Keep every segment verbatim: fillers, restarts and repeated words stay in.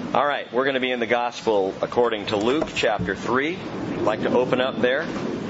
All right, we're going to be in the Gospel according to Luke chapter three. I'd like to open up there.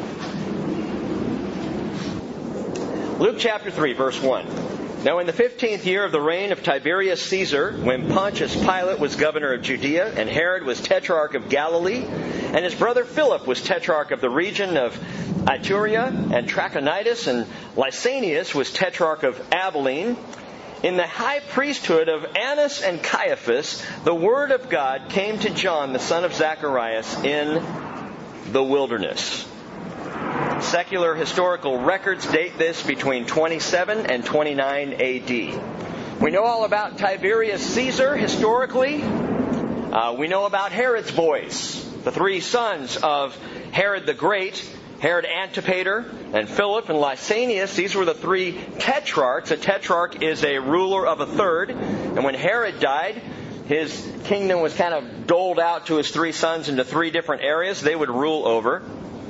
Luke chapter three, verse one. Now in the fifteenth year of the reign of Tiberius Caesar, when Pontius Pilate was governor of Judea, and Herod was tetrarch of Galilee, and his brother Philip was tetrarch of the region of Iturea and Trachonitis, and Lysanias was tetrarch of Abilene, in the high priesthood of Annas and Caiaphas, the word of God came to John, the son of Zacharias, in the wilderness. Secular historical records date this between twenty-seven and twenty-nine A D. We know all about Tiberius Caesar historically. Uh, we know about Herod's boys, the three sons of Herod the Great, Herod Antipater, and Philip and Lysanias. These were the three tetrarchs. A tetrarch is a ruler of a third. And when Herod died, his kingdom was kind of doled out to his three sons into three different areas they would rule over.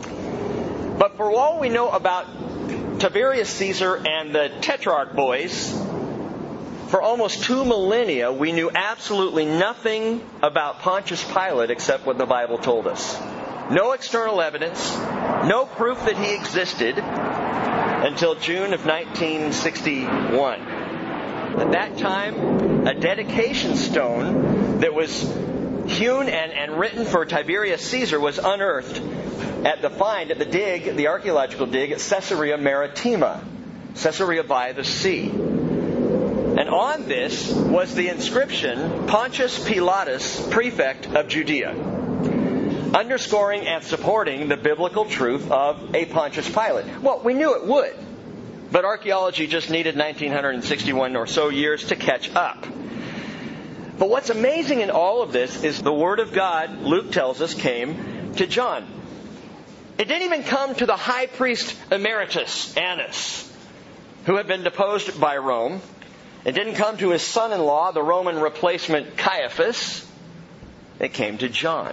But for all we know about Tiberius Caesar and the tetrarch boys, for almost two millennia we knew absolutely nothing about Pontius Pilate except what the Bible told us. No external evidence, no proof that he existed until June of nineteen sixty-one. At that time, a dedication stone that was hewn and, and written for Tiberius Caesar was unearthed at the find, at the dig, the archaeological dig at Caesarea Maritima, Caesarea by the sea. And on this was the inscription, Pontius Pilatus, prefect of Judea, underscoring and supporting the biblical truth of a Pontius Pilate. Well, we knew it would, but archaeology just needed nineteen sixty-one or so years to catch up. But what's amazing in all of this is the Word of God, Luke tells us, came to John. It didn't even come to the high priest emeritus, Annas, who had been deposed by Rome. It didn't come to his son-in-law, the Roman replacement Caiaphas. It came to John.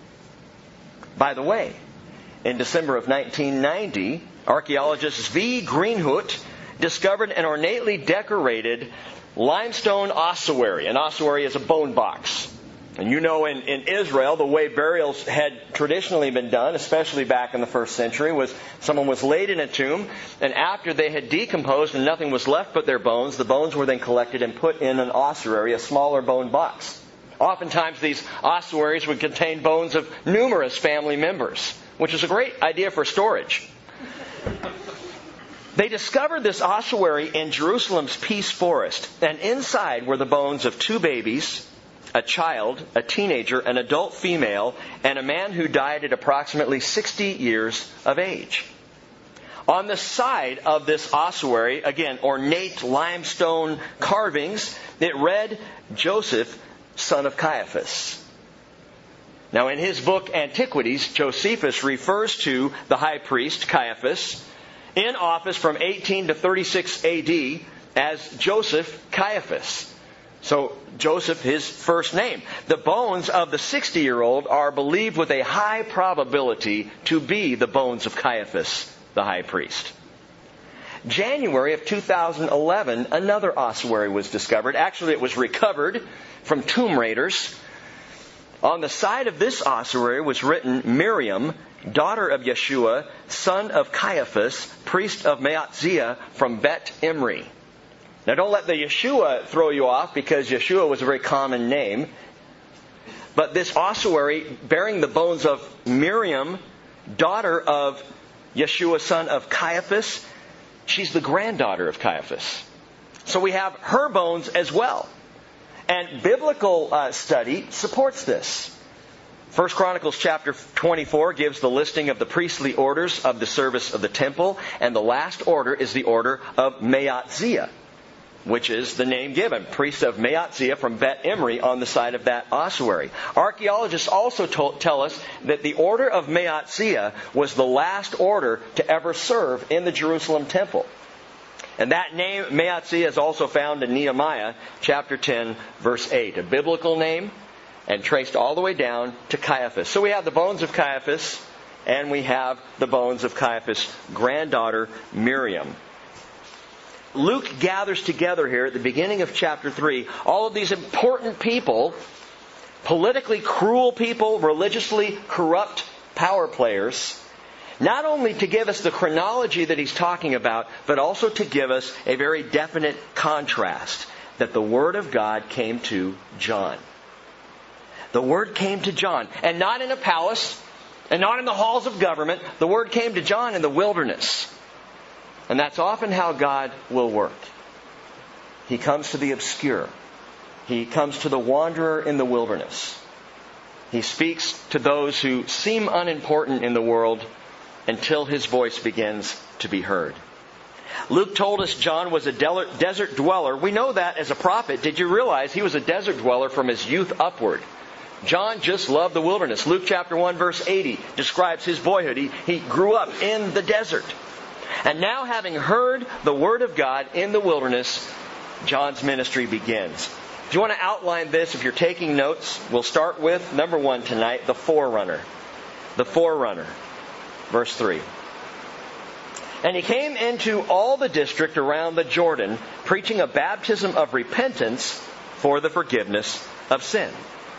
By the way, in December of nineteen ninety, archaeologist Zvi Greenhut discovered an ornately decorated limestone ossuary. An ossuary is a bone box. And you know in, in Israel, the way burials had traditionally been done, especially back in the first century, was someone was laid in a tomb, and after they had decomposed and nothing was left but their bones, the bones were then collected and put in an ossuary, a smaller bone box. Oftentimes these ossuaries would contain bones of numerous family members, which is a great idea for storage. They discovered this ossuary in Jerusalem's Peace Forest, and inside were the bones of two babies, a child, a teenager, an adult female, and a man who died at approximately sixty years of age. On the side of this ossuary, again, ornate limestone carvings, it read, Joseph, son of Caiaphas. Now in his book Antiquities, Josephus refers to the high priest, Caiaphas, in office from eighteen to thirty-six A D as Joseph Caiaphas. So Joseph, his first name. The bones of the sixty-year-old are believed with a high probability to be the bones of Caiaphas, the high priest. January of two thousand eleven, another ossuary was discovered. Actually, it was recovered from tomb raiders. On the side of this ossuary was written, Miriam, daughter of Yeshua, son of Caiaphas, priest of Maatzia from Bet Imri. Now don't let the Yeshua throw you off, because Yeshua was a very common name. But this ossuary bearing the bones of Miriam, daughter of Yeshua, son of Caiaphas, she's the granddaughter of Caiaphas. So we have her bones as well. And biblical uh, study supports this. First Chronicles chapter twenty-four gives the listing of the priestly orders of the service of the temple. And the last order is the order of Maatzia, which is the name given, priest of Maatzia from Bet Imri on the side of that ossuary. Archaeologists also told, tell us that the order of Maatzia was the last order to ever serve in the Jerusalem temple. And that name, Maatzia, is also found in Nehemiah chapter ten, verse eight. A biblical name, and traced all the way down to Caiaphas. So we have the bones of Caiaphas, and we have the bones of Caiaphas' granddaughter, Miriam. Luke gathers together here at the beginning of chapter three all of these important people politically cruel people, religiously corrupt power players, not only to give us the chronology that he's talking about, but also to give us a very definite contrast that the Word of God came to John. The Word came to John, and not in a palace, and not in the halls of government. The Word came to John in the wilderness. And that's often how God will work. He comes to the obscure. He comes to the wanderer in the wilderness. He speaks to those who seem unimportant in the world until His voice begins to be heard. Luke told us John was a desert dweller. We know that as a prophet. Did you realize he was a desert dweller from his youth upward? John just loved the wilderness. Luke chapter one verse eighty describes his boyhood. He, he grew up in the desert. And now, having heard the Word of God in the wilderness, John's ministry begins. If you want to outline this, if you're taking notes, we'll start with, number one tonight, the forerunner. The forerunner. Verse three. And he came into all the district around the Jordan, preaching a baptism of repentance for the forgiveness of sin.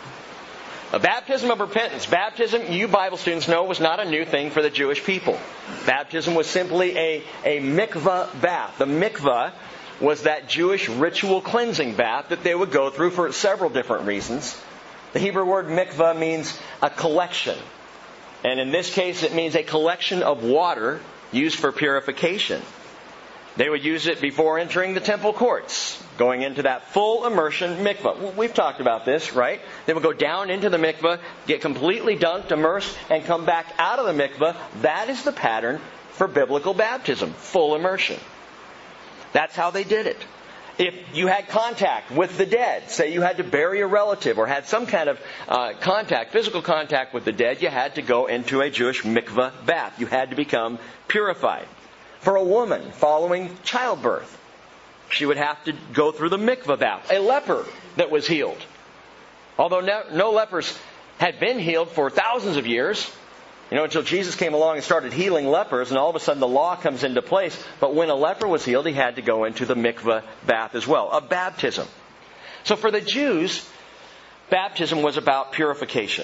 A baptism of repentance. Baptism, you Bible students know, was not a new thing for the Jewish people. Baptism was simply a, a mikvah bath. The mikvah was that Jewish ritual cleansing bath that they would go through for several different reasons. The Hebrew word mikvah means a collection. And in this case, it means a collection of water used for purification. They would use it before entering the temple courts, going into that full immersion mikvah. We've talked about this, right? They would go down into the mikvah, get completely dunked, immersed, and come back out of the mikvah. That is the pattern for biblical baptism, full immersion. That's how they did it. If you had contact with the dead, say you had to bury a relative or had some kind of uh, contact, physical contact with the dead, you had to go into a Jewish mikvah bath. You had to become purified. For a woman following childbirth, she would have to go through the mikvah bath. A leper that was healed. Although no, no lepers had been healed for thousands of years, you know, until Jesus came along and started healing lepers, and all of a sudden the law comes into place. But when a leper was healed, he had to go into the mikvah bath as well. A baptism. So for the Jews, baptism was about purification.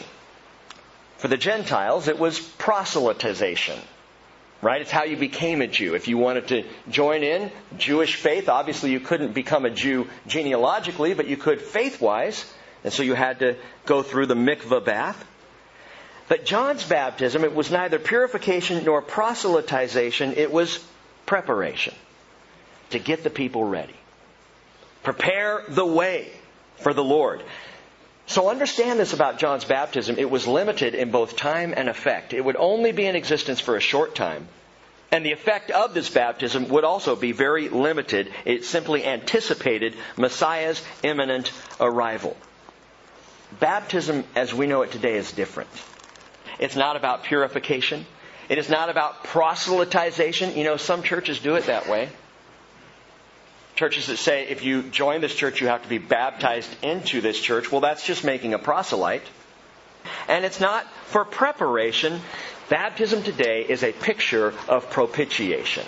For the Gentiles, it was proselytization. Right? It's how you became a Jew. If you wanted to join in Jewish faith, obviously you couldn't become a Jew genealogically, but you could faith-wise. And so you had to go through the mikvah bath. But John's baptism, it was neither purification nor proselytization. It was preparation to get the people ready. Prepare the way for the Lord. So understand this about John's baptism. It was limited in both time and effect. It would only be in existence for a short time. And the effect of this baptism would also be very limited. It simply anticipated Messiah's imminent arrival. Baptism, as we know it today, is different. It's not about purification. It is not about proselytization. You know, some churches do it that way. Churches that say if you join this church, you have to be baptized into this church. Well, that's just making a proselyte. And it's not for preparation. Baptism today is a picture of propitiation.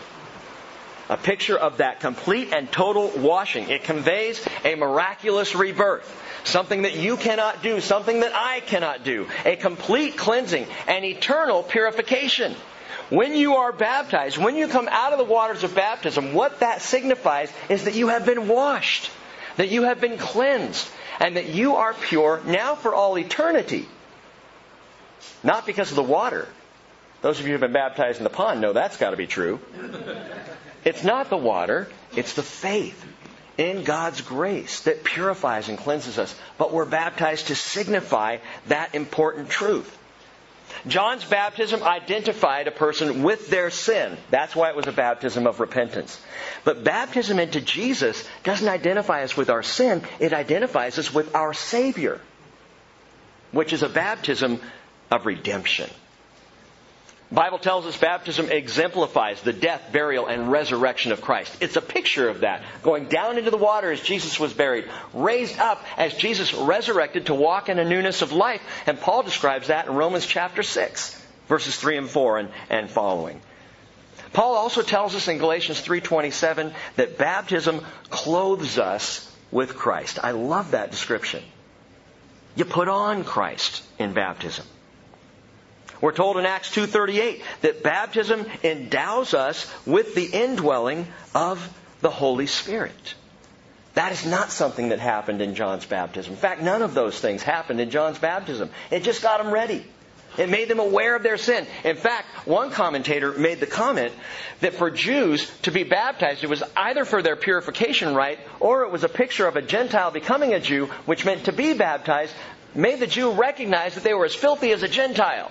A picture of that complete and total washing. It conveys a miraculous rebirth. Something that you cannot do. Something that I cannot do. A complete cleansing. An eternal purification. When you are baptized, when you come out of the waters of baptism, what that signifies is that you have been washed. That you have been cleansed. And that you are pure now for all eternity. Not because of the water. Those of you who have been baptized in the pond know that's got to be true. It's not the water, it's the faith in God's grace that purifies and cleanses us. But we're baptized to signify that important truth. John's baptism identified a person with their sin. That's why it was a baptism of repentance. But baptism into Jesus doesn't identify us with our sin. It identifies us with our Savior, which is a baptism of redemption. The Bible tells us baptism exemplifies the death, burial, and resurrection of Christ. It's a picture of that. Going down into the water as Jesus was buried. Raised up as Jesus resurrected to walk in a newness of life. And Paul describes that in Romans chapter six, verses three and four and, and following. Paul also tells us in Galatians three twenty-seven that baptism clothes us with Christ. I love that description. You put on Christ in baptism. We're told in Acts two thirty-eight that baptism endows us with the indwelling of the Holy Spirit. That is not something that happened in John's baptism. In fact, none of those things happened in John's baptism. It just got them ready. It made them aware of their sin. In fact, one commentator made the comment that for Jews to be baptized, it was either for their purification rite or it was a picture of a Gentile becoming a Jew, which meant to be baptized made the Jew recognize that they were as filthy as a Gentile.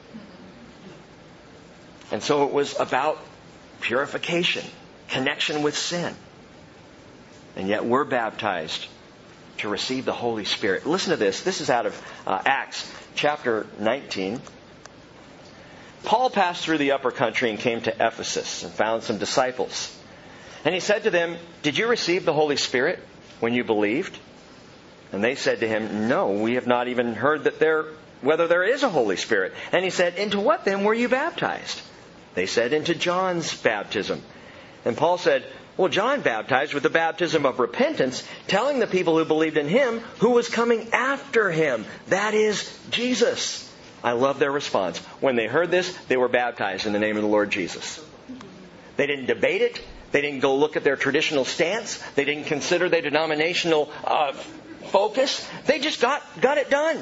And so it was about purification, connection with sin. And yet we're baptized to receive the Holy Spirit. Listen to this. This is out of uh, Acts chapter nineteen. Paul passed through the upper country and came to Ephesus and found some disciples. And he said to them, "Did you receive the Holy Spirit when you believed?" And they said to him, "No, we have not even heard that there whether there is a Holy Spirit." And he said, "Into what then were you baptized?" They said, "Into John's baptism." And Paul said, "Well, John baptized with the baptism of repentance, telling the people who believed in him who was coming after him. That is Jesus." I love their response. When they heard this, they were baptized in the name of the Lord Jesus. They didn't debate it. They didn't go look at their traditional stance. They didn't consider their denominational uh, focus. They just got, got it done.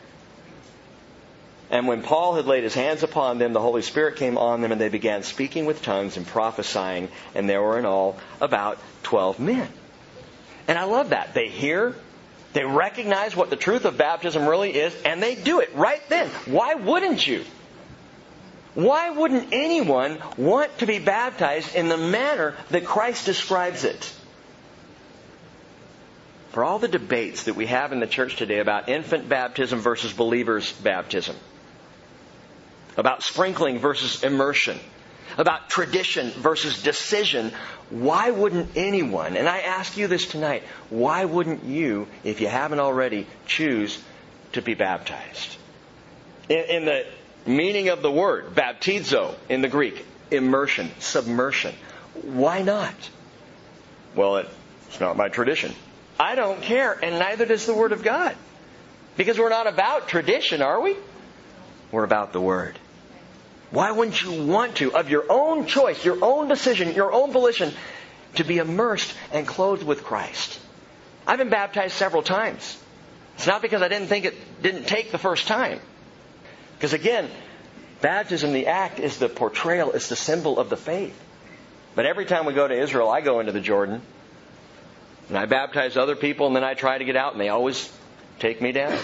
And when Paul had laid his hands upon them, the Holy Spirit came on them, and they began speaking with tongues and prophesying. And there were in all about twelve men. And I love that. They hear, they recognize what the truth of baptism really is, and they do it right then. Why wouldn't you? Why wouldn't anyone want to be baptized in the manner that Christ describes it? For all the debates that we have in the church today about infant baptism versus believers' baptism, about sprinkling versus immersion, about tradition versus decision, why wouldn't anyone, and I ask you this tonight, why wouldn't you, if you haven't already, choose to be baptized? In, in the meaning of the word, baptizo in the Greek, immersion, submersion. Why not? Well, it, it's not my tradition. I don't care, and neither does the Word of God. Because we're not about tradition, are we? We're about the Word. Why wouldn't you want to, of your own choice, your own decision, your own volition, to be immersed and clothed with Christ? I've been baptized several times. It's not because I didn't think it didn't take the first time. Because again, baptism, the act, is the portrayal, it's the symbol of the faith. But every time we go to Israel, I go into the Jordan, and I baptize other people, and then I try to get out, and they always take me down.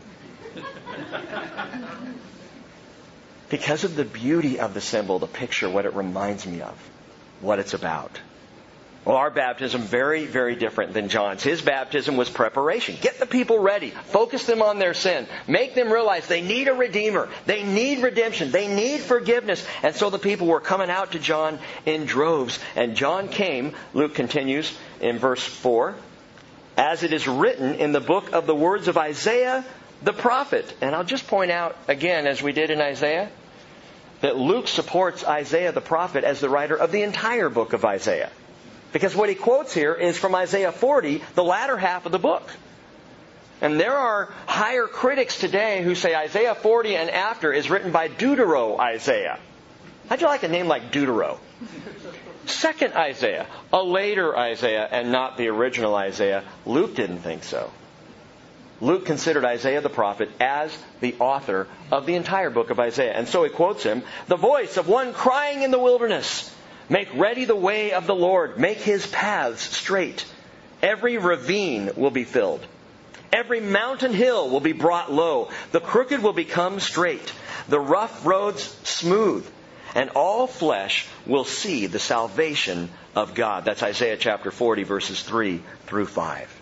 Because of the beauty of the symbol, the picture, what it reminds me of, what it's about. Well, our baptism, very, very different than John's. His baptism was preparation. Get the people ready. Focus them on their sin. Make them realize they need a Redeemer. They need redemption. They need forgiveness. And so the people were coming out to John in droves. And John came, Luke continues in verse four, as it is written in the book of the words of Isaiah the prophet. And I'll just point out again, as we did in Isaiah, that Luke supports Isaiah the prophet as the writer of the entire book of Isaiah. Because what he quotes here is from Isaiah forty, the latter half of the book. And there are higher critics today who say Isaiah forty and after is written by Deutero Isaiah. How'd you like a name like Deutero? Second Isaiah, a later Isaiah and not the original Isaiah. Luke didn't think so. Luke considered Isaiah the prophet as the author of the entire book of Isaiah. And so he quotes him, "The voice of one crying in the wilderness, make ready the way of the Lord, make His paths straight. Every ravine will be filled. Every mountain hill will be brought low. The crooked will become straight. The rough roads smooth. And all flesh will see the salvation of God." That's Isaiah chapter forty, verses three through five.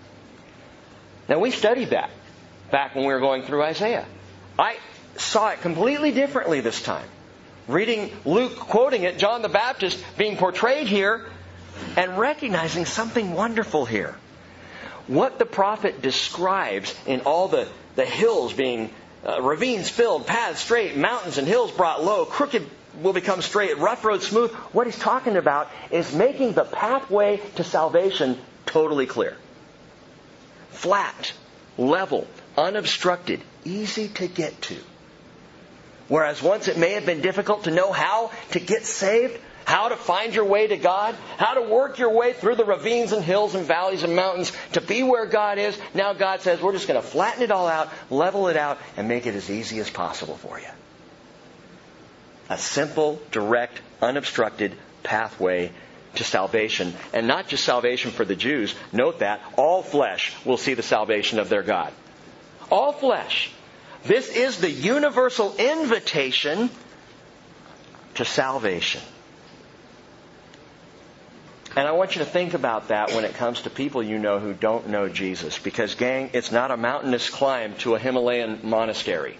Now, we studied that back when we were going through Isaiah. I saw it completely differently this time. Reading Luke quoting it, John the Baptist being portrayed here, and recognizing something wonderful here. What the prophet describes in all the, the hills being uh, ravines filled, paths straight, mountains and hills brought low, crooked will become straight, rough roads smooth. What he's talking about is making the pathway to salvation totally clear. Flat, level, unobstructed, easy to get to. Whereas once it may have been difficult to know how to get saved, how to find your way to God, how to work your way through the ravines and hills and valleys and mountains to be where God is, now God says, we're just going to flatten it all out, level it out, and make it as easy as possible for you. A simple, direct, unobstructed pathway to salvation. And not just salvation for the Jews. Note that all flesh will see the salvation of their God. All flesh. This is the universal invitation to salvation. And I want you to think about that when it comes to people you know who don't know Jesus. Because, gang, it's not a mountainous climb to a Himalayan monastery.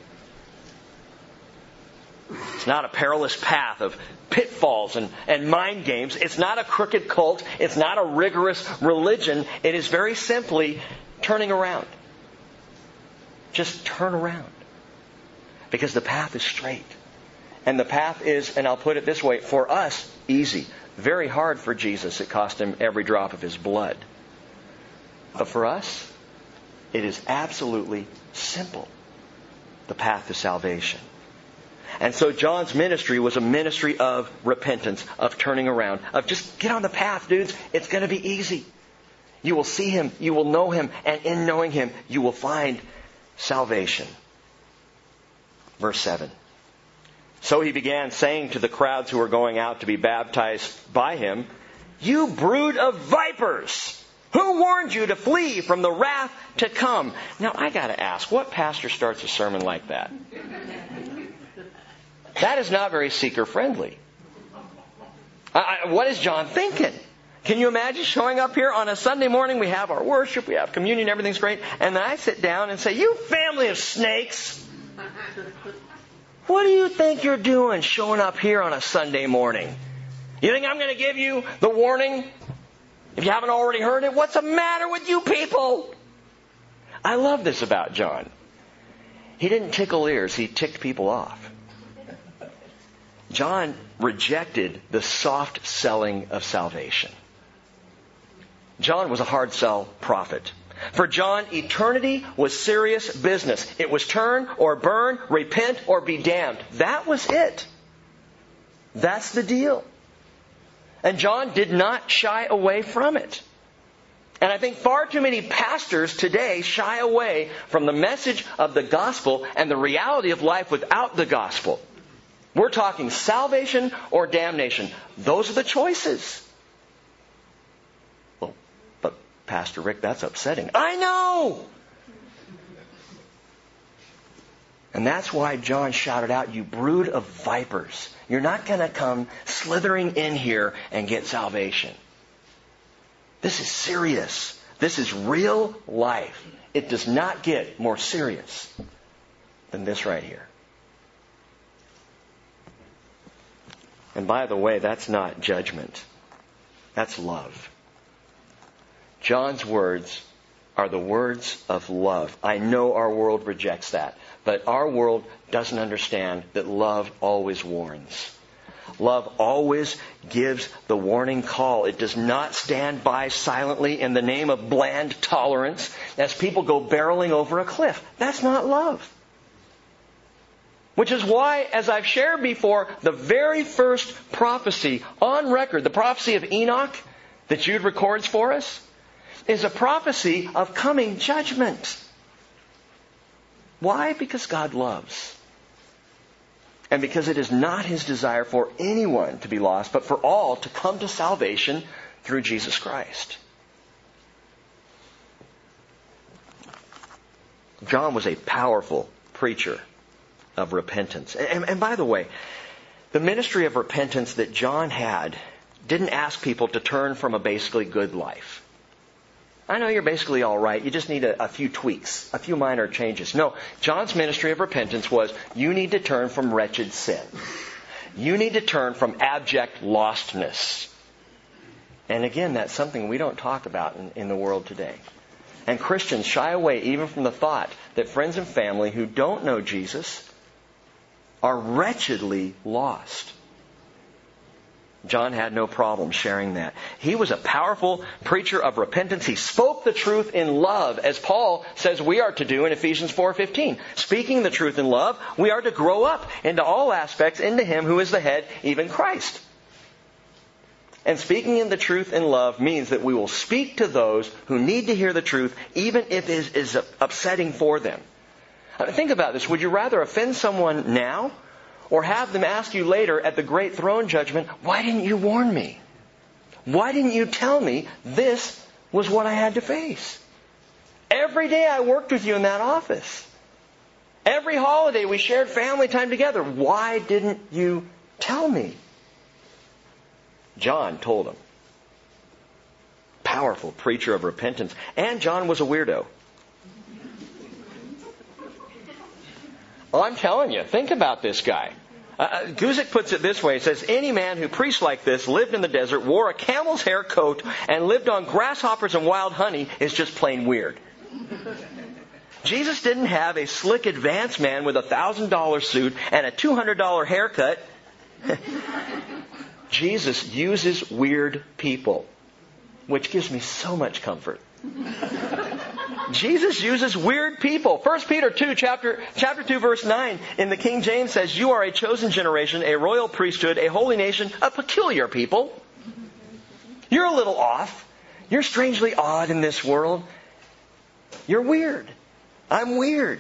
It's not a perilous path of pitfalls and, and mind games. It's not a crooked cult. It's not a rigorous religion. It is very simply turning around. Just turn around. Because the path is straight. And the path is, and I'll put it this way, for us, easy. Very hard for Jesus. It cost Him every drop of His blood. But for us, it is absolutely simple. The path to salvation. And so John's ministry was a ministry of repentance, of turning around, of just get on the path, dudes. It's going to be easy. You will see Him, you will know Him, and in knowing Him, you will find salvation. Verse seven. So he began saying to the crowds who were going out to be baptized by Him, "You brood of vipers! Who warned you to flee from the wrath to come?" Now I got to ask, what pastor starts a sermon like that? That is not very seeker-friendly. I, I, what is John thinking? Can you imagine showing up here on a Sunday morning? We have our worship, we have communion, everything's great. And then I sit down and say, "You family of snakes! What do you think you're doing showing up here on a Sunday morning? You think I'm going to give you the warning? If you haven't already heard it, what's the matter with you people?" I love this about John. He didn't tickle ears, he ticked people off. John rejected the soft selling of salvation. John was a hard sell prophet. For John, eternity was serious business. It was turn or burn, repent or be damned. That was it. That's the deal. And John did not shy away from it. And I think far too many pastors today shy away from the message of the gospel and the reality of life without the gospel. We're talking salvation or damnation. Those are the choices. Well, but Pastor Rick, that's upsetting. I know! And that's why John shouted out, "You brood of vipers. You're not going to come slithering in here and get salvation. This is serious. This is real life. It does not get more serious than this right here." And by the way, that's not judgment. That's love. John's words are the words of love. I know our world rejects that. But our world doesn't understand that love always warns. Love always gives the warning call. It does not stand by silently in the name of bland tolerance as people go barreling over a cliff. That's not love. Which is why, as I've shared before, the very first prophecy on record, the prophecy of Enoch that Jude records for us, is a prophecy of coming judgment. Why? Because God loves. And because it is not His desire for anyone to be lost, but for all to come to salvation through Jesus Christ. John was a powerful preacher of repentance. And, and by the way, the ministry of repentance that John had didn't ask people to turn from a basically good life. I know you're basically all right. You just need a, a few tweaks, a few minor changes. No, John's ministry of repentance was, you need to turn from wretched sin. You need to turn from abject lostness. And again, that's something we don't talk about in, in the world today. And Christians shy away even from the thought that friends and family who don't know Jesus are wretchedly lost. John had no problem sharing that. He was a powerful preacher of repentance. He spoke the truth in love, as Paul says we are to do in Ephesians four fifteen. Speaking the truth in love, we are to grow up into all aspects into Him who is the head, even Christ. And speaking in the truth in love means that we will speak to those who need to hear the truth, even if it is upsetting for them. Think about this. Would you rather offend someone now, or have them ask you later at the great throne judgment, why didn't you warn me? Why didn't you tell me this was what I had to face? Every day I worked with you in that office. Every holiday we shared family time together. Why didn't you tell me? John told him. Powerful preacher of repentance. And John was a weirdo. Well, I'm telling you, think about this guy. Uh, Guzik puts it this way. He says, any man who preached like this, lived in the desert, wore a camel's hair coat, and lived on grasshoppers and wild honey is just plain weird. Jesus didn't have a slick advanced man with a one thousand dollars suit and a two hundred dollars haircut. Jesus uses weird people, which gives me so much comfort. Jesus uses weird people. First Peter two, chapter, chapter two, verse nine in the King James says, you are a chosen generation, a royal priesthood, a holy nation, a peculiar people. You're a little off. You're strangely odd in this world. You're weird. I'm weird.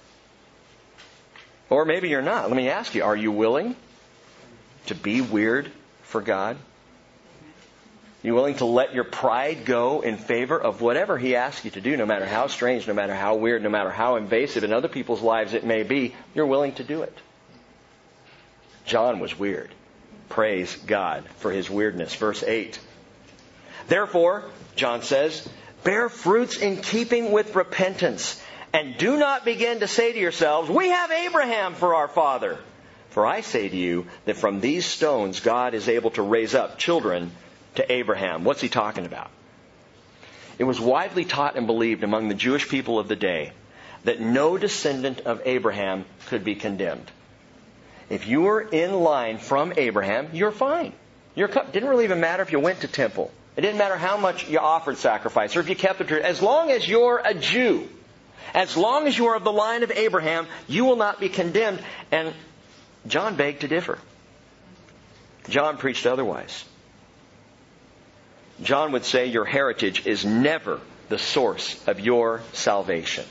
Or maybe you're not. Let me ask you, are you willing to be weird for God? You willing to let your pride go in favor of whatever He asks you to do, no matter how strange, no matter how weird, no matter how invasive in other people's lives it may be, you're willing to do it. John was weird. Praise God for his weirdness. Verse eight. Therefore, John says, bear fruits in keeping with repentance, and do not begin to say to yourselves, we have Abraham for our father. For I say to you that from these stones God is able to raise up children to Abraham. What's he talking about? It was widely taught and believed among the Jewish people of the day that no descendant of Abraham could be condemned. If you were in line from Abraham, you're fine. Your cup didn't really even matter if you went to temple. It didn't matter how much you offered sacrifice or if you kept the truth. As long as you're a Jew, as long as you are of the line of Abraham, you will not be condemned. And John begged to differ. John preached otherwise. John would say your heritage is never the source of your salvation.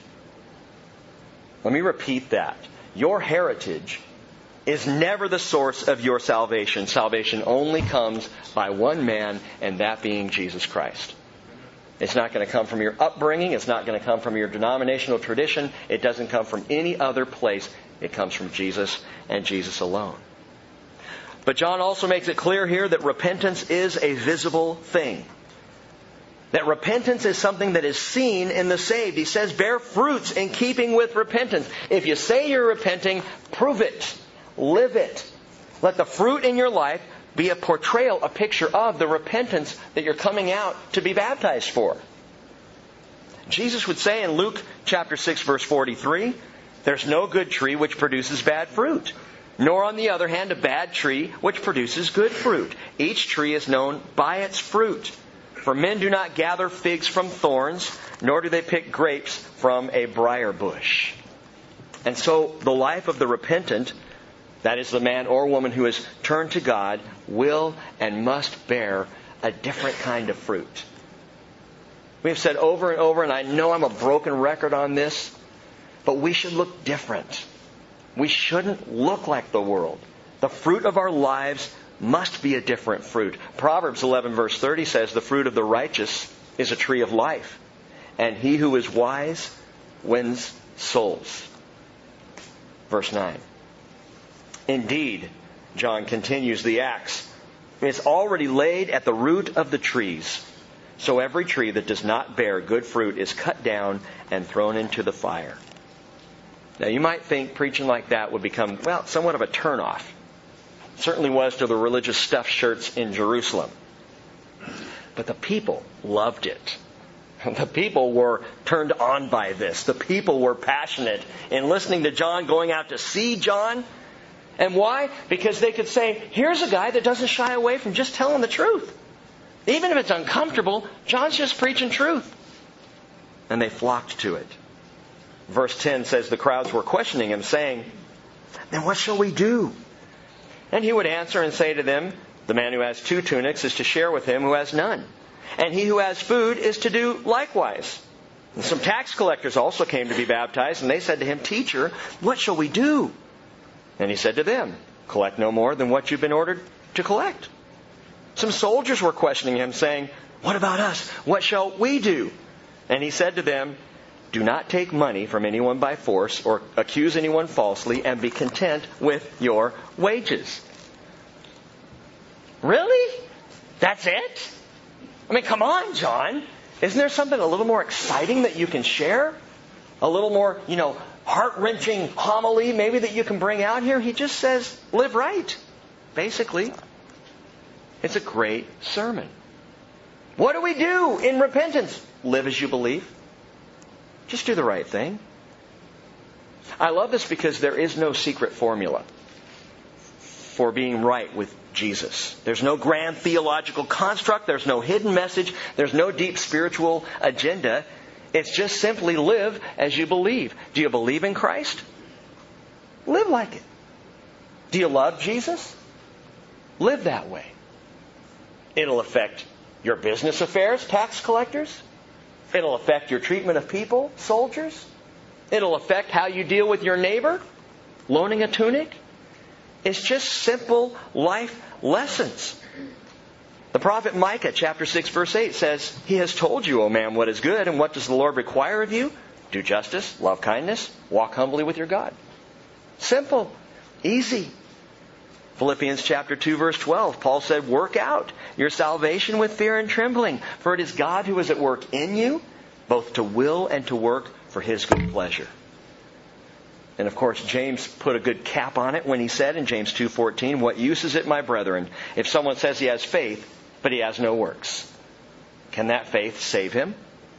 Let me repeat that. Your heritage is never the source of your salvation. Salvation only comes by one man, and that being Jesus Christ. It's not going to come from your upbringing. It's not going to come from your denominational tradition. It doesn't come from any other place. It comes from Jesus and Jesus alone. But John also makes it clear here that repentance is a visible thing. That repentance is something that is seen in the saved. He says, bear fruits in keeping with repentance. If you say you're repenting, prove it. Live it. Let the fruit in your life be a portrayal, a picture of the repentance that you're coming out to be baptized for. Jesus would say in Luke chapter six, verse forty-three, there's no good tree which produces bad fruit, nor on the other hand a bad tree which produces good fruit. Each tree is known by its fruit. For men do not gather figs from thorns, nor do they pick grapes from a briar bush. And so the life of the repentant, that is the man or woman who has turned to God, will and must bear a different kind of fruit. We have said over and over, and I know I'm a broken record on this, but we should look different. We shouldn't look like the world. The fruit of our lives must be a different fruit. Proverbs eleven verse thirty says, the fruit of the righteous is a tree of life, and he who is wise wins souls. Verse nine. Indeed, John continues, the axe is already laid at the root of the trees. So every tree that does not bear good fruit is cut down and thrown into the fire. Now you might think preaching like that would become, well, somewhat of a turnoff. It certainly was to the religious stuffed shirts in Jerusalem. But the people loved it. The people were turned on by this. The people were passionate in listening to John, going out to see John. And why? Because they could say, here's a guy that doesn't shy away from just telling the truth. Even if it's uncomfortable, John's just preaching truth. And they flocked to it. Verse ten says the crowds were questioning him, saying, then what shall we do? And he would answer and say to them, the man who has two tunics is to share with him who has none. And he who has food is to do likewise. And some tax collectors also came to be baptized, and they said to him, Teacher, what shall we do? And he said to them, collect no more than what you've been ordered to collect. Some soldiers were questioning him, saying, what about us? What shall we do? And he said to them, do not take money from anyone by force or accuse anyone falsely, and be content with your wages. Really? That's it? I mean, come on, John. Isn't there something a little more exciting that you can share? A little more, you know, heart-wrenching homily maybe that you can bring out here? He just says, live right, basically. It's a great sermon. What do we do in repentance? Live as you believe. Just do the right thing. I love this because there is no secret formula for being right with Jesus. There's no grand theological construct. There's no hidden message. There's no deep spiritual agenda. It's just simply live as you believe. Do you believe in Christ? Live like it. Do you love Jesus? Live that way. It'll affect your business affairs, tax collectors. It'll affect your treatment of people, soldiers. It'll affect how you deal with your neighbor, loaning a tunic. It's just simple life lessons. The prophet Micah, chapter six, verse eight says, He has told you, O man, what is good, and what does the Lord require of you? Do justice, love kindness, walk humbly with your God. Simple, easy. Philippians chapter two, verse twelve, Paul said, work out your salvation with fear and trembling, for it is God who is at work in you, both to will and to work for His good pleasure. And of course, James put a good cap on it when he said in James two fourteen, what use is it, my brethren, if someone says he has faith, but he has no works? Can that faith save him?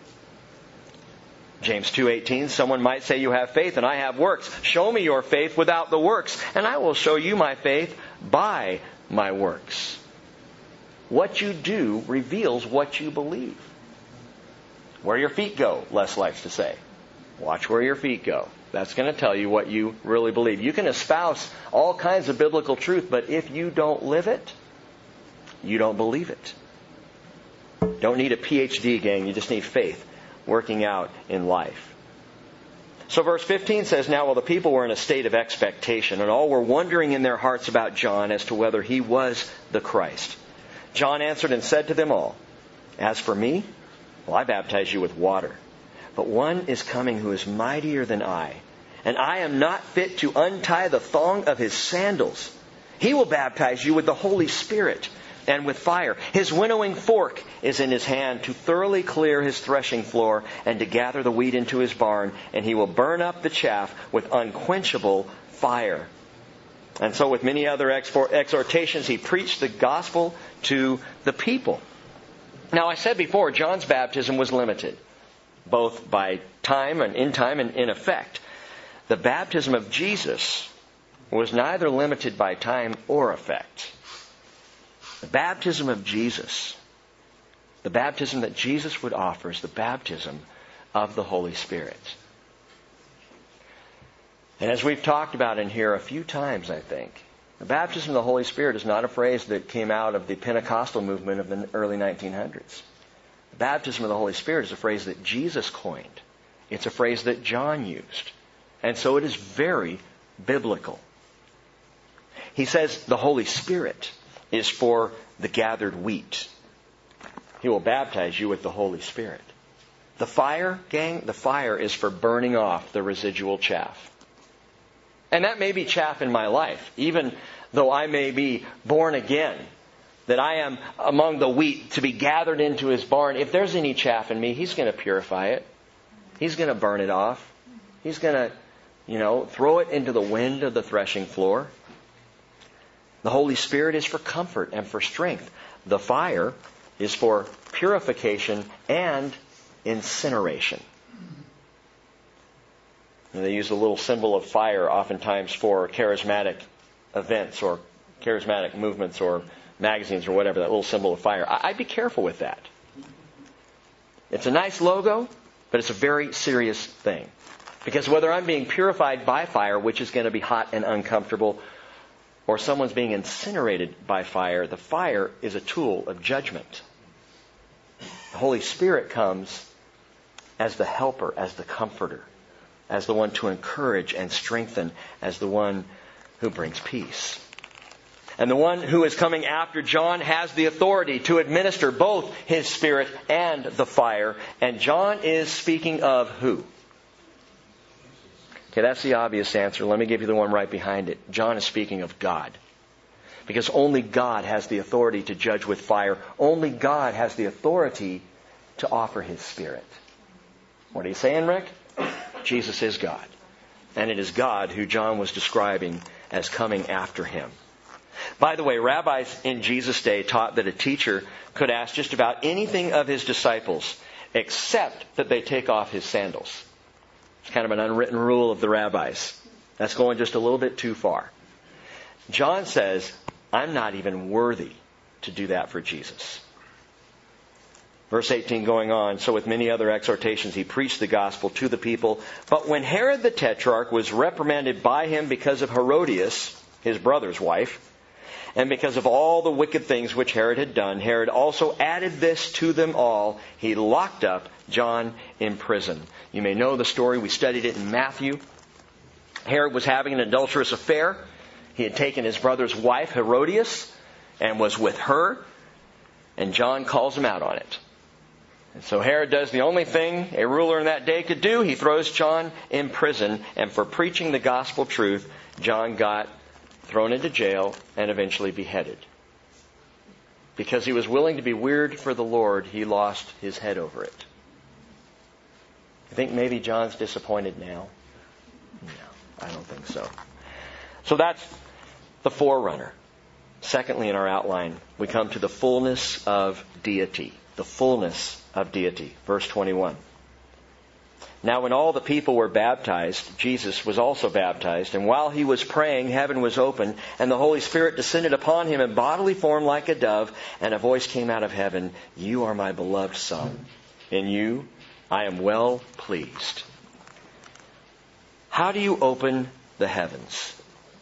James two eighteen, someone might say, you have faith and I have works. Show me your faith without the works, and I will show you my faith by my works. What you do reveals what you believe. Where your feet go, Les likes to say. Watch where your feet go. That's going to tell you what you really believe. You can espouse all kinds of biblical truth, but if you don't live it, you don't believe it. Don't need a P H D, gang. You just need faith working out in life. So verse fifteen says, now while the people were in a state of expectation, and all were wondering in their hearts about John as to whether he was the Christ, John answered and said to them all, as for me, well, I baptize you with water. But one is coming who is mightier than I, and I am not fit to untie the thong of his sandals. He will baptize you with the Holy Spirit and with fire. His winnowing fork is in his hand to thoroughly clear his threshing floor and to gather the wheat into his barn, and he will burn up the chaff with unquenchable fire. And so with many other exhortations, he preached the gospel to the people. Now I said before, John's baptism was limited, both by time and in time and in effect. The baptism of Jesus was neither limited by time or effect. The baptism of Jesus, the baptism that Jesus would offer, is the baptism of the Holy Spirit. And as we've talked about in here a few times, I think, the baptism of the Holy Spirit is not a phrase that came out of the Pentecostal movement of the early nineteen hundreds. The baptism of the Holy Spirit is a phrase that Jesus coined. It's a phrase that John used. And so it is very biblical. He says the Holy Spirit is for the gathered wheat. He will baptize you with the Holy Spirit. The fire, gang, the fire is for burning off the residual chaff. And that may be chaff in my life, even though I may be born again, that I am among the wheat to be gathered into His barn. If there's any chaff in me, He's going to purify it. He's going to burn it off. He's going to, you know, throw it into the wind of the threshing floor. The Holy Spirit is for comfort and for strength. The fire is for purification and incineration. And they use a little symbol of fire oftentimes for charismatic events or charismatic movements or magazines or whatever, that little symbol of fire. I'd be careful with that. It's a nice logo, but it's a very serious thing. Because whether I'm being purified by fire, which is going to be hot and uncomfortable, or someone's being incinerated by fire, the fire is a tool of judgment. The Holy Spirit comes as the helper, as the comforter, as the one to encourage and strengthen, as the one who brings peace. And the one who is coming after John has the authority to administer both his Spirit and the fire. And John is speaking of who? Okay, that's the obvious answer. Let me give you the one right behind it. John is speaking of God. Because only God has the authority to judge with fire. Only God has the authority to offer His Spirit. What are you saying, Rick? Jesus is God. And it is God who John was describing as coming after Him. By the way, rabbis in Jesus' day taught that a teacher could ask just about anything of his disciples, except that they take off his sandals. It's kind of an unwritten rule of the rabbis. That's going just a little bit too far. John says, I'm not even worthy to do that for Jesus. Verse eighteen going on, so with many other exhortations he preached the gospel to the people. But when Herod the Tetrarch was reprimanded by him because of Herodias, his brother's wife, and because of all the wicked things which Herod had done, Herod also added this to them all. He locked up John in prison. You may know the story. We studied it in Matthew. Herod was having an adulterous affair. He had taken his brother's wife, Herodias, and was with her. And John calls him out on it. And so Herod does the only thing a ruler in that day could do. He throws John in prison. And for preaching the gospel truth, John got thrown into jail and eventually beheaded. Because he was willing to be weird for the Lord, he lost his head over it. I think maybe John's disappointed now. No, I don't think so. So that's the forerunner. Secondly, in our outline, we come to the fullness of deity. The fullness of deity. Verse twenty-one. Now when all the people were baptized, Jesus was also baptized. And while he was praying, heaven was opened, and the Holy Spirit descended upon him in bodily form like a dove. And a voice came out of heaven, You are my beloved Son. In you I am well pleased. How do you open the heavens?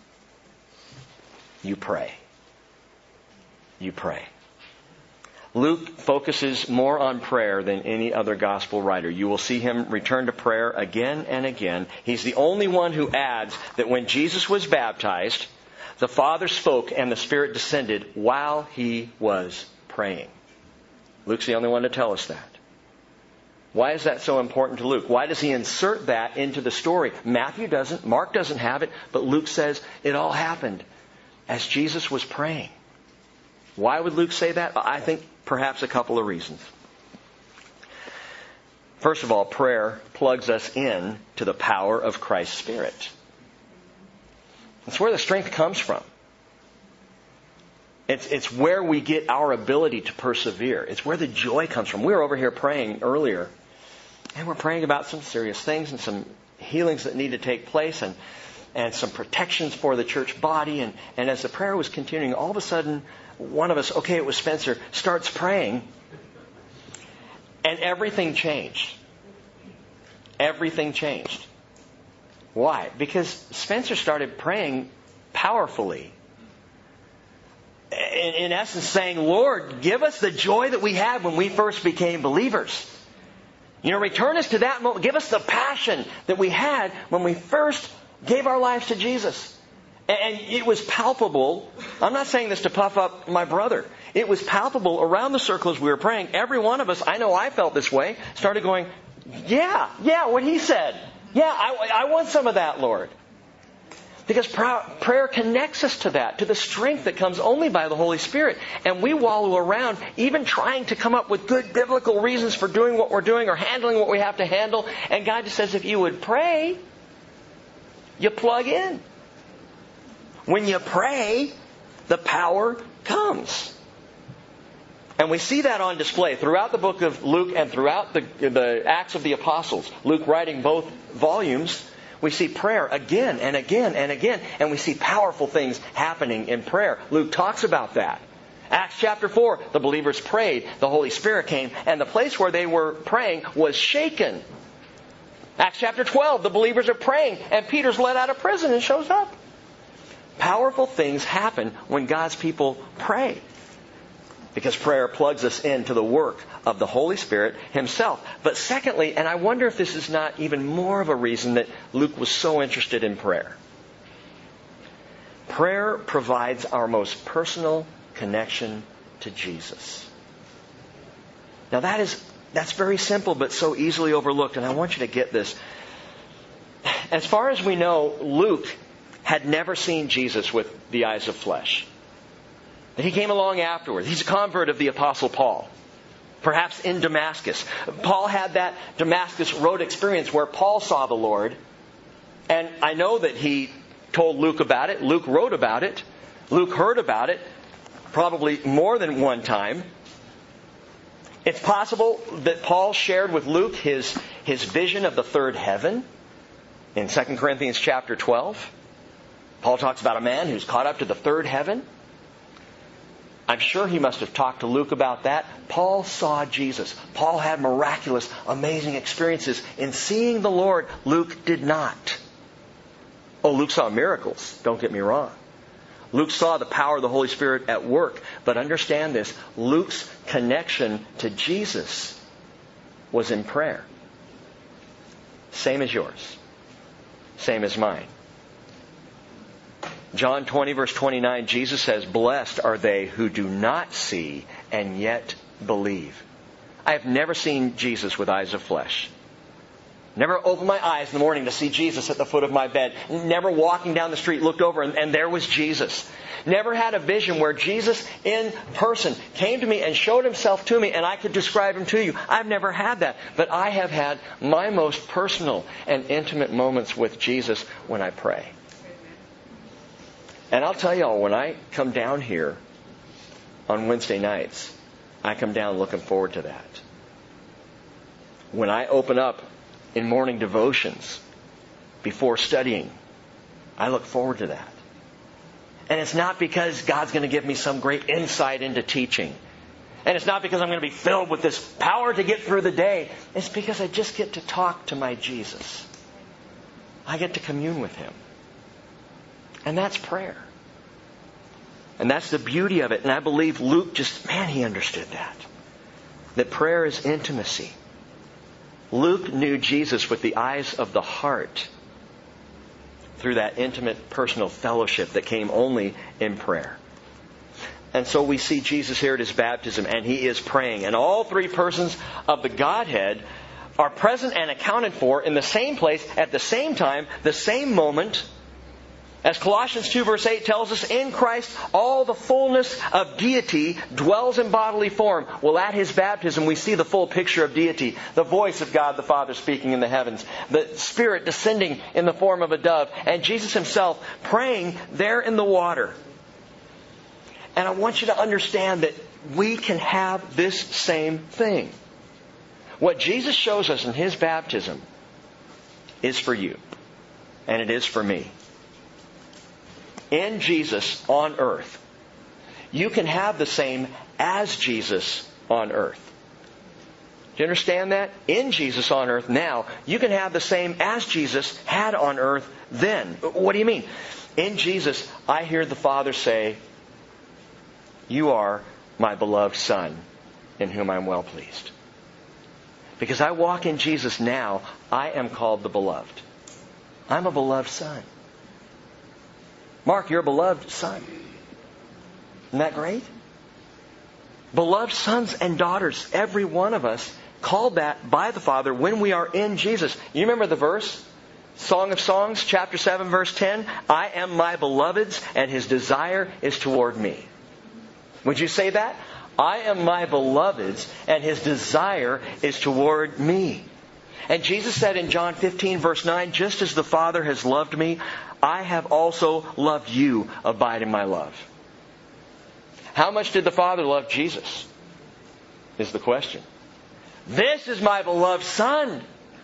You pray. You pray. Luke focuses more on prayer than any other gospel writer. You will see him return to prayer again and again. He's the only one who adds that when Jesus was baptized, the Father spoke and the Spirit descended while he was praying. Luke's the only one to tell us that. Why is that so important to Luke? Why does he insert that into the story? Matthew doesn't, Mark doesn't have it, but Luke says it all happened as Jesus was praying. Why would Luke say that? I think perhaps a couple of reasons. First of all, prayer plugs us in to the power of Christ's Spirit. It's where the strength comes from. It's, it's where we get our ability to persevere. It's where the joy comes from. We were over here praying earlier, and we're praying about some serious things and some healings that need to take place and, and some protections for the church body. And, and as the prayer was continuing, all of a sudden, one of us, okay, it was Spencer, starts praying, and everything changed. Everything changed. Why? Because Spencer started praying powerfully. In, in essence saying, Lord, give us the joy that we had when we first became believers. You know, return us to that moment. Give us the passion that we had when we first gave our lives to Jesus. And it was palpable. I'm not saying this to puff up my brother. It was palpable around the circle as we were praying. Every one of us, I know I felt this way, started going, yeah, yeah, what he said. Yeah, I, I want some of that, Lord. Because prayer connects us to that, to the strength that comes only by the Holy Spirit. And we wallow around even trying to come up with good biblical reasons for doing what we're doing or handling what we have to handle. And God just says, if you would pray, you plug in. When you pray, the power comes. And we see that on display throughout the book of Luke and throughout the, the Acts of the Apostles. Luke writing both volumes. We see prayer again and again and again, and we see powerful things happening in prayer. Luke talks about that. Acts chapter four, the believers prayed, the Holy Spirit came, and the place where they were praying was shaken. Acts chapter twelve, the believers are praying, and Peter's let out of prison and shows up. Powerful things happen when God's people pray. Because prayer plugs us into the work of the Holy Spirit Himself. But secondly, and I wonder if this is not even more of a reason that Luke was so interested in prayer. Prayer provides our most personal connection to Jesus. Now that is, that's very simple but so easily overlooked, and I want you to get this. As far as we know, Luke had never seen Jesus with the eyes of flesh. And he came along afterwards. He's a convert of the Apostle Paul. Perhaps in Damascus. Paul had that Damascus Road experience where Paul saw the Lord. And I know that he told Luke about it. Luke wrote about it. Luke heard about it. Probably more than one time. It's possible that Paul shared with Luke his, his vision of the third heaven in Second Corinthians chapter twelve. Paul talks about a man who's caught up to the third heaven. I'm sure he must have talked to Luke about that. Paul saw Jesus. Paul had miraculous, amazing experiences in seeing the Lord. Luke did not. Oh, Luke saw miracles. Don't get me wrong. Luke saw the power of the Holy Spirit at work. But understand this. Luke's connection to Jesus was in prayer. Same as yours. Same as mine. John twenty verse twenty-nine, Jesus says, "Blessed are they who do not see and yet believe." I have never seen Jesus with eyes of flesh. Never opened my eyes in the morning to see Jesus at the foot of my bed. Never walking down the street looked over and, and there was Jesus. Never had a vision where Jesus in person came to me and showed Himself to me and I could describe Him to you. I've never had that. But I have had my most personal and intimate moments with Jesus when I pray. And I'll tell y'all, when I come down here on Wednesday nights, I come down looking forward to that. When I open up in morning devotions before studying, I look forward to that. And it's not because God's going to give me some great insight into teaching. And it's not because I'm going to be filled with this power to get through the day. It's because I just get to talk to my Jesus. I get to commune with Him. And that's prayer. And that's the beauty of it. And I believe Luke just, man, he understood that. That prayer is intimacy. Luke knew Jesus with the eyes of the heart through that intimate personal fellowship that came only in prayer. And so we see Jesus here at His baptism, and He is praying. And all three persons of the Godhead are present and accounted for in the same place, at the same time, the same moment. As Colossians two verse eight tells us, in Christ all the fullness of deity dwells in bodily form. Well, at His baptism we see the full picture of deity. The voice of God the Father speaking in the heavens. The Spirit descending in the form of a dove. And Jesus Himself praying there in the water. And I want you to understand that we can have this same thing. What Jesus shows us in His baptism is for you. And it is for me. In Jesus on earth, you can have the same as Jesus on earth. Do you understand that? In Jesus on earth now, you can have the same as Jesus had on earth then. What do you mean? In Jesus, I hear the Father say, "You are my beloved Son, in whom I am well pleased." Because I walk in Jesus now, I am called the beloved. I'm a beloved son. Mark, you're a beloved son. Isn't that great? Beloved sons and daughters, every one of us, called that by the Father when we are in Jesus. You remember the verse? Song of Songs, chapter seven, verse ten. I am my beloved's, and His desire is toward me. Would you say that? I am my beloved's, and His desire is toward me. And Jesus said in John fifteen, verse nine, just as the Father has loved me, I have also loved you. Abide in my love. How much did the Father love Jesus? Is the question. This is my beloved Son,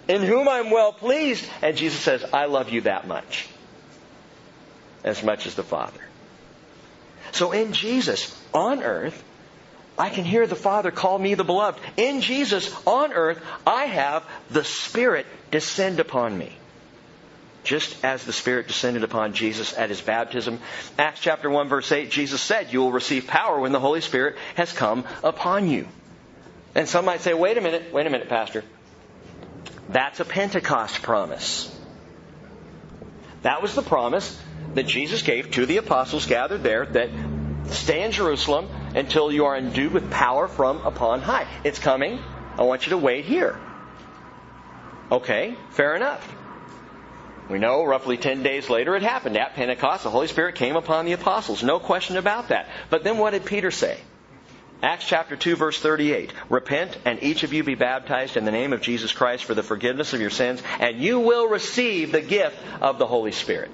in whom I'm well pleased. And Jesus says, I love you that much. As much as the Father. So in Jesus, on earth, I can hear the Father call me the beloved. In Jesus, on earth, I have the Spirit descend upon me. Just as the Spirit descended upon Jesus at His baptism. Acts chapter one verse eight, Jesus said, you will receive power when the Holy Spirit has come upon you. And some might say, wait a minute, wait a minute, Pastor. That's a Pentecost promise. That was the promise that Jesus gave to the apostles gathered there, that stay in Jerusalem until you are endued with power from upon high. It's coming. I want you to wait here. Okay, fair enough. We know roughly ten days later it happened. At Pentecost, the Holy Spirit came upon the apostles. No question about that. But then what did Peter say? Acts chapter two verse thirty-eight. Repent and each of you be baptized in the name of Jesus Christ for the forgiveness of your sins, and you will receive the gift of the Holy Spirit.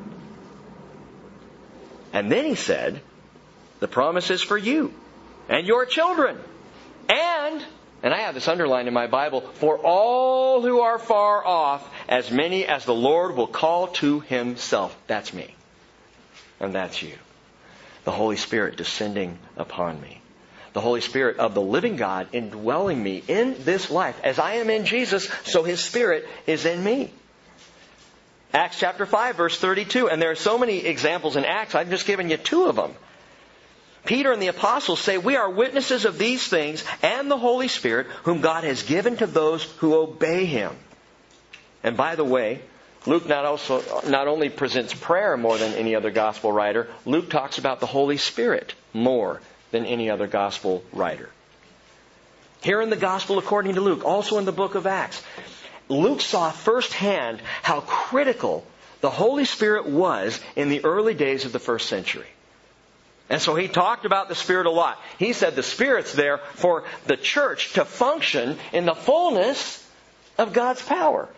And then he said, the promise is for you and your children. And, and I have this underlined in my Bible, for all who are far off, as many as the Lord will call to Himself. That's me. And that's you. The Holy Spirit descending upon me. The Holy Spirit of the living God indwelling me in this life. As I am in Jesus, so His Spirit is in me. Acts chapter five verse thirty-two. And there are so many examples in Acts. I've just given you two of them. Peter and the apostles say, we are witnesses of these things and the Holy Spirit whom God has given to those who obey Him. And by the way, Luke not also not only presents prayer more than any other gospel writer, Luke talks about the Holy Spirit more than any other gospel writer. Here in the Gospel according to Luke, also in the book of Acts, Luke saw firsthand how critical the Holy Spirit was in the early days of the first century. And so he talked about the Spirit a lot. He said the Spirit's there for the church to function in the fullness of God's power.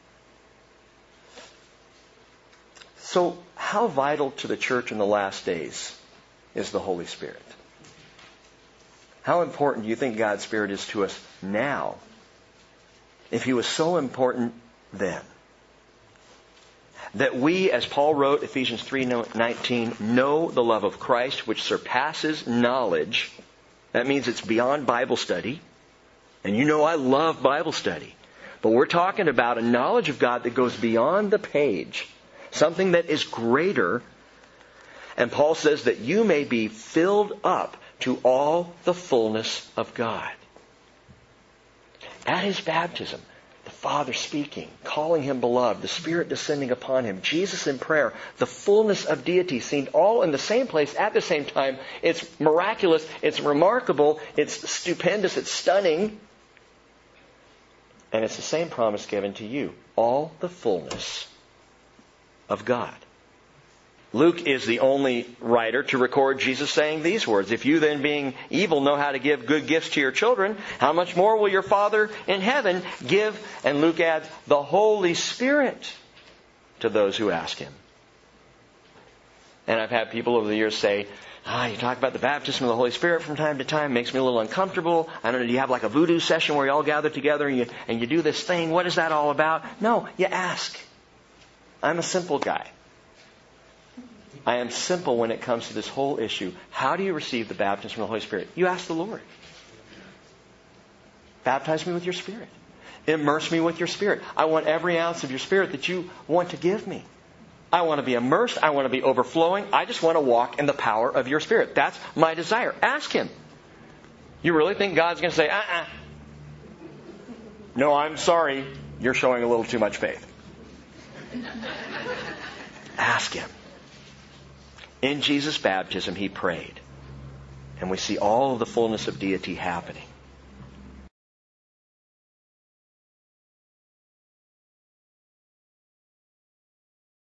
So how vital to the church in the last days is the Holy Spirit? How important do you think God's Spirit is to us now, if He was so important then? That we, as Paul wrote, Ephesians three nineteen, know the love of Christ which surpasses knowledge. That means it's beyond Bible study. And you know I love Bible study. But we're talking about a knowledge of God that goes beyond the page. Something that is greater. And Paul says that you may be filled up to all the fullness of God. At His baptism, the Father speaking, calling Him beloved, the Spirit descending upon Him, Jesus in prayer, the fullness of deity seen all in the same place at the same time. It's miraculous, it's remarkable, it's stupendous, it's stunning. And it's the same promise given to you. All the fullness of God. Luke is the only writer to record Jesus saying these words. If you then, being evil, know how to give good gifts to your children, how much more will your Father in heaven give, and Luke adds, the Holy Spirit to those who ask Him. And I've had people over the years say, ah, you talk about the baptism of the Holy Spirit from time to time. It makes me a little uncomfortable. I don't know, do you have like a voodoo session where you all gather together and you, and you do this thing? What is that all about? No, you ask. I'm a simple guy. I am simple when it comes to this whole issue. How do you receive the baptism of the Holy Spirit? You ask the Lord. Baptize me with your Spirit. Immerse me with your Spirit. I want every ounce of your Spirit that you want to give me. I want to be immersed. I want to be overflowing. I just want to walk in the power of your Spirit. That's my desire. Ask Him. You really think God's going to say, uh-uh. No, I'm sorry. You're showing a little too much faith. Ask Him. In Jesus' baptism, He prayed. And we see all of the fullness of deity happening.